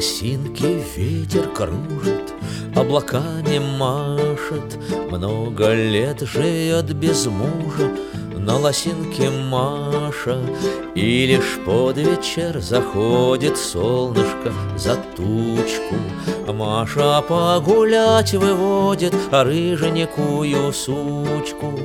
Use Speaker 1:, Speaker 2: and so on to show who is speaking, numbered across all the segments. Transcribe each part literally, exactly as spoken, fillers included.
Speaker 1: лосинки ветер кружит, облаками машет, много лет живет без мужа на лосинке Маша. И лишь под вечер заходит солнышко за тучку, Маша погулять выводит рыженькую сучку.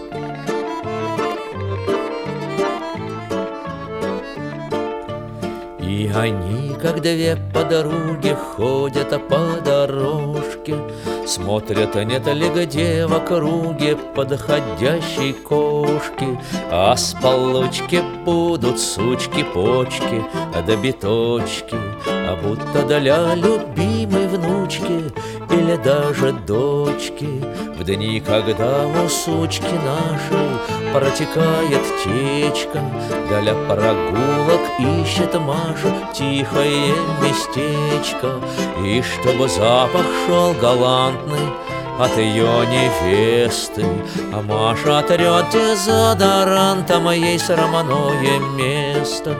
Speaker 1: И они, как две подруги, ходят по дорожке, смотрят, нет ли где в округе подходящей кошки. А с получки будут сучки-почки да биточки, а будто для любимой внучки или даже дочки. В дни, когда у сучки нашей протекает течка, для прогулок ищет Маша тихое местечко. И чтобы запах шел галантный от ее невесты, а Маша трет дезодорантом ей срамное место.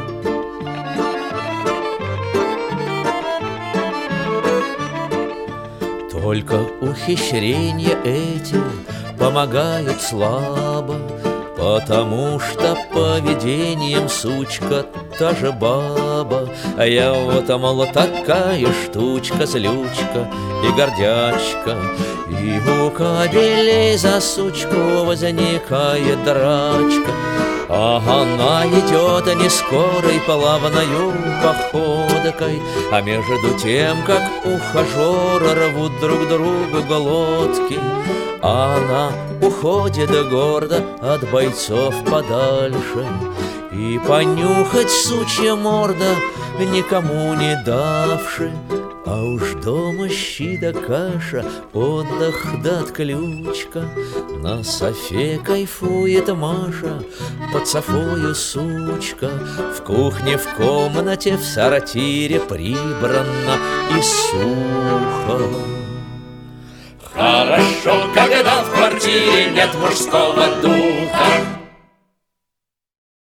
Speaker 1: Только ухищрения эти помогают слабо, потому что поведением сучка та же баба. А я вот, мол, такая штучка, злючка и гордячка, и у кобелей за сучку возникает драчка. А она идет не скорой плавною походкой, а между тем, как ухажеры рвут друг другу глотки, она уходит гордо от бойцов подальше. И понюхать сучья морда никому не давши. А уж дома щи да каша, отдых да отключка. На софе кайфует Маша, под софою сучка. В кухне, в комнате, в сортире прибрано и сухо.
Speaker 2: Хорошо, когда в квартире нет мужского духа.